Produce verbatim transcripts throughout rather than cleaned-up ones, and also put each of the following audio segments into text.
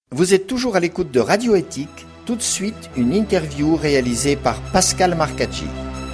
Vous êtes toujours à l'écoute de Radio Éthique. Tout de suite, une interview réalisée par Pascal Marcaggi.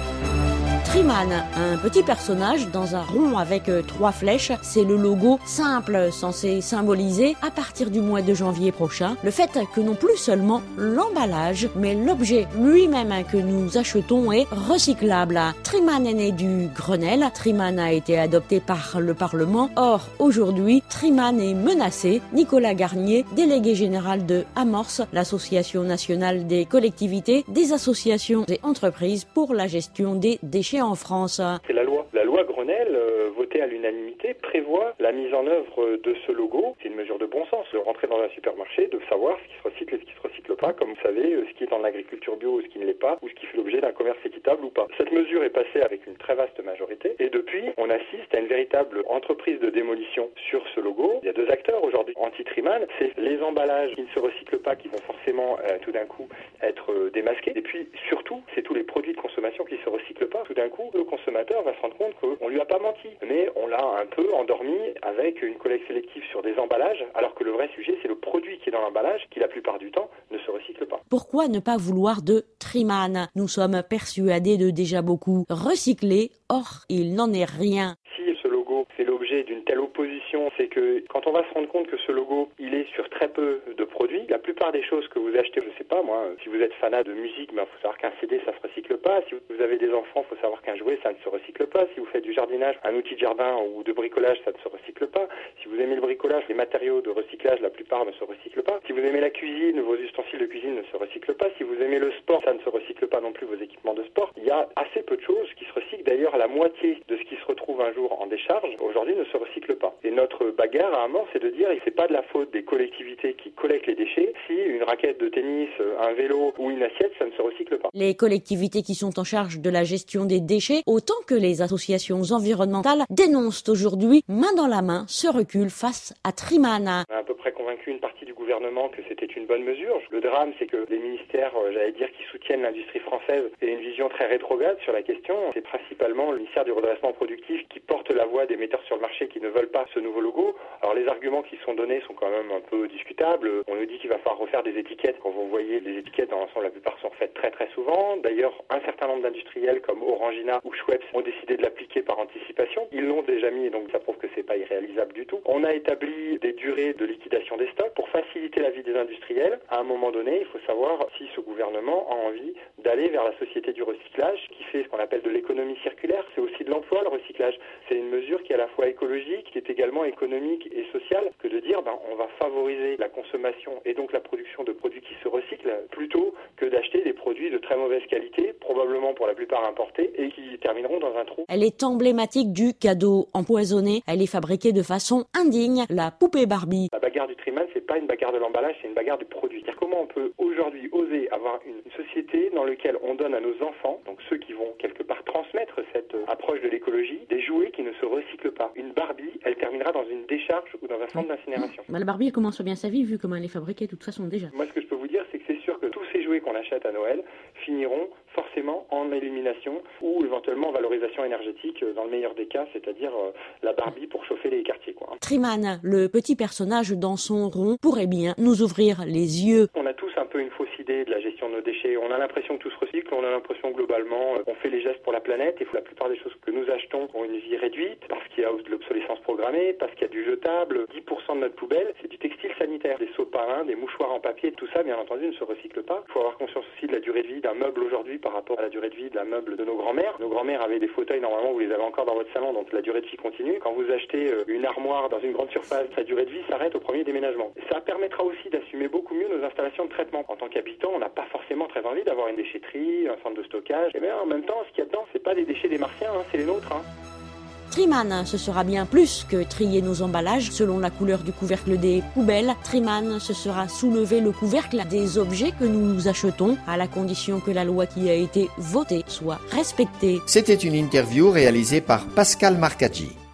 Triman, un petit personnage dans un rond avec euh, trois flèches, c'est le logo simple censé symboliser, à partir du mois de janvier prochain, le fait que non plus seulement l'emballage, mais l'objet lui-même que nous achetons est recyclable. Triman est né du Grenelle, Triman a été adopté par le Parlement. Or, aujourd'hui, Triman est menacé. Nicolas Garnier, délégué général de Amorce, l'association nationale des collectivités, des associations et entreprises pour la gestion des déchets en France. C'est la loi. La loi Grenelle, euh, votée à l'unanimité, prévoit la mise en œuvre de ce logo. C'est une mesure de bon sens. De rentrer dans un supermarché, de savoir ce qui se recycle et ce qui se recycle pas. Comme vous savez, ce qui est dans l'agriculture bio ou ce qui ne l'est pas, ou ce qui fait l'objet d'un commerce équitable ou pas. Cette mesure est passée avec une très vaste majorité. Et depuis, on assiste à une véritable entreprise de démolition sur ce logo. Il y a deux acteurs aujourd'hui anti-Triman. C'est les emballages qui ne se recyclent pas, qui vont forcément euh, tout d'un coup être euh, démasqués. Et puis surtout, c'est tous les produits de consommation qui ne se recyclent pas. Tout d'un coup, le consommateur va se rendre compte qu'on lui a pas menti. Mais on l'a un peu endormi avec une collecte sélective sur des emballages, alors que le vrai sujet, c'est le produit qui est dans l'emballage, qui la plupart du temps ne se recycle pas. Pourquoi ne pas vouloir de Triman ? Nous sommes persuadés de déjà beaucoup recycler, or il n'en est rien. Si ce logo fait l'objet d'une telle opposition, c'est que quand on va se rendre compte que ce logo, il est sur très peu de produits, la plupart des choses que vous achetez, je sais pas moi, si vous êtes fanat de musique, ben faut savoir qu'un C D ça se recycle pas. Si vous avez des enfants, faut savoir qu'un jouet ça ne se recycle pas. Si vous faites du jardinage, un outil de jardin ou de bricolage, ça ne se recycle pas. Si vous aimez le bricolage, les matériaux de recyclage, la plupart ne se recyclent pas. Si vous aimez la cuisine, vos ustensiles de cuisine ne se recyclent pas. Si vous aimez le sport, ça ne se recycle pas non plus, vos équipements de sport. Il y a assez peu de choses qui se recyclent. D'ailleurs, la moitié de ce qui se retrouve un jour en décharge, aujourd'hui ne se recycle pas. Et notre bagarre à Amorce, c'est de dire que c'est pas de la faute des collectivités qui collectent les déchets. Si une raquette de tennis, un vélo ou une assiette, ça ne se recycle pas. Les collectivités qui sont en charge de la gestion des déchets, autant que les associations environnementales, dénoncent aujourd'hui, main dans la main, ce recul face à Triman. On a à peu près convaincu une partie du gouvernement que c'était une bonne mesure. Le drame, c'est que les ministères, j'allais dire, qui soutiennent l'industrie française aient une vision très rétrograde sur la question. C'est principalement le ministère du redressement productif qui porte la voix des metteurs sur le marché qui ne veulent pas ce nouveau logo. Alors les arguments qui sont donnés sont quand même un peu discutables. On nous dit qu'il va falloir refaire des étiquettes. Quand vous voyez les étiquettes dans l'ensemble, la plupart sont refaites très très souvent. D'ailleurs, un certain nombre d'industriels comme Orangina ou Schweppes ont décidé de l'appliquer par anticipation. Ils l'ont déjà mis et donc ça prouve que c'est pas irréalisable du tout. On a établi des durées de liquidation des stocks pour faciliter la vie des industriels. À un moment donné, il faut savoir si ce gouvernement a envie d'aller vers la société du recyclage qui fait ce qu'on appelle de l'économie circulaire. C'est aussi de l'emploi, le recyclage. C'est une mesure qui est à la fois écologique, qui est également économique et sociale, que de dire ben, on va favoriser la consommation et donc la production de produits qui se recyclent plutôt que d'acheter des produits de très mauvaise qualité, probablement pour la plupart importés, et qui termineront dans un trou. Elle est emblématique du cadeau empoisonné. Elle est fabriquée de façon indigne, la poupée Barbie. La bagarre du Triman, c'est pas une bagarre de l'emballage, c'est une bagarre du produit. C'est-à-dire comment on peut aujourd'hui oser avoir une société dans laquelle on donne à nos enfants, donc ceux qui vont quelque part transmettre cette approche de l'écologie, des jouets qui ne se recyclent pas. Une Barbie, elle terminera dans une décharge ou dans un centre d'incinération. Bah, la Barbie, elle commence bien sa vie vu comment elle est fabriquée de toute façon déjà. Moi, ce que je peux vous dire, c'est que c'est sûr que tous ces jouets qu'on achète à Noël finiront forcément en élimination ou éventuellement en valorisation énergétique dans le meilleur des cas, c'est-à-dire euh, la Barbie pour chauffer les quartiers, quoi. Triman, le petit personnage dans son rond, pourrait bien nous ouvrir les yeux. On a tous un peu une fausse idée de la gestion de nos déchets. On a l'impression que tout se recycle, on a l'impression globalement euh, on fait les gestes pour la planète et la plupart des choses que nous achetons ont une vie réduite parce qu'il y a de l'obsolescence programmée, parce qu'il y a du jetable. dix pour cent de notre poubelle, c'est du textile sanitaire, des seaux de parrain, des mouchoirs en papier, tout ça bien entendu ne se recycle pas. Il faut avoir conscience aussi de la durée de vie d'un meuble aujourd'hui par rapport à la durée de vie de la meuble de nos grands-mères. Nos grands-mères avaient des fauteuils normalement, vous les avez encore dans votre salon, donc la durée de vie continue. Quand vous achetez une armoire dans une grande surface, sa durée de vie s'arrête au premier déménagement. Ça permettra aussi d'assumer beaucoup mieux nos installations de traitement. En tant qu'habitant, on n'a pas forcément très envie d'avoir une déchetterie, un centre de stockage. Et bien en même temps, ce qu'il y a dedans, c'est pas des déchets des martiens, hein, c'est les nôtres. Hein. Triman, ce sera bien plus que trier nos emballages selon la couleur du couvercle des poubelles. Triman, ce sera soulever le couvercle des objets que nous achetons à la condition que la loi qui a été votée soit respectée. C'était une interview réalisée par Pascal Marcaggi.